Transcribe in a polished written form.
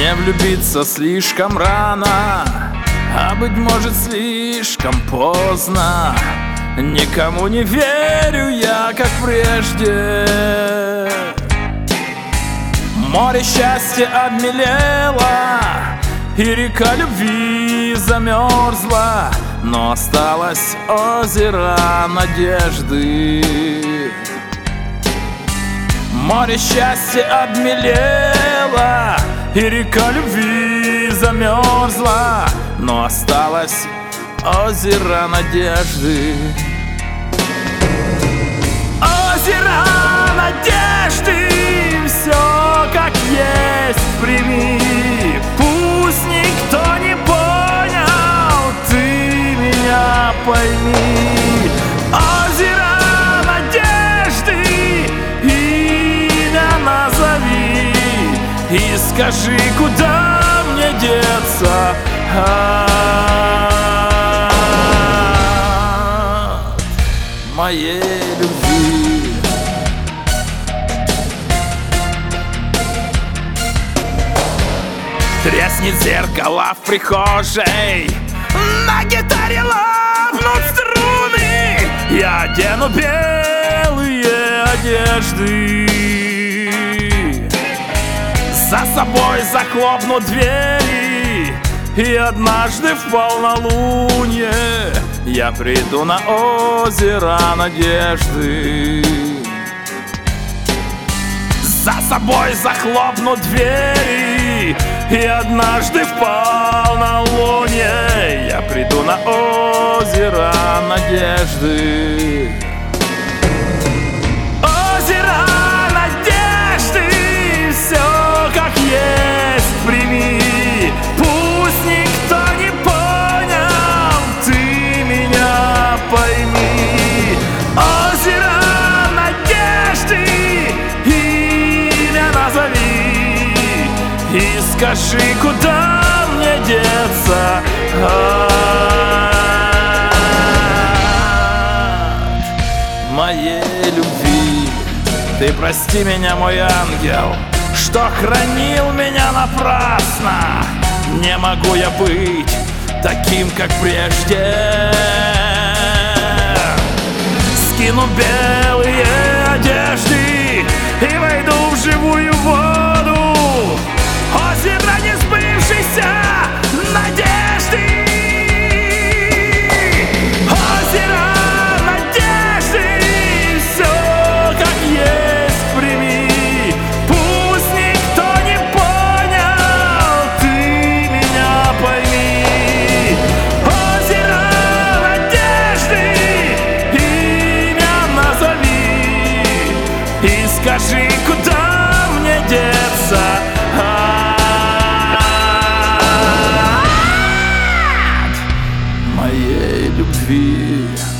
Не влюбиться слишком рано, а быть может слишком поздно. Никому не верю я, как прежде. Море счастья обмелело, и река любви замерзла, но осталось озеро надежды. Море счастья обмелело, и река любви замерзла, но осталось озеро надежды. Озеро надежды, все как есть прими. Пусть никто не понял, ты меня пойми. Озеро надежды, имя назови и скажи, куда мне деться от моей любви. Треснет зеркало в прихожей, на гитаре лопнут струны. Я одену белые одежды, за собой захлопну двери, и однажды в полнолуние я приду на озеро надежды. За собой захлопну двери, и однажды в полнолуние я приду на озеро надежды. Озеро надежды, все как есть прими. Пусть никто не понял, ты меня пойми. Озеро надежды, имя назови и скажи, куда мне деться от моей любви. Ты прости меня, мой ангел, что хранил меня напрасно. Не могу я быть таким, как прежде. Скину белые одежды и войду в живую воду. Озеро несбывшейся надежды. Озеро надежды, все как есть прими. Пусть никто не понял, ты меня пойми. Озеро надежды, имя назови и скажи, куда мне деться от моей любви.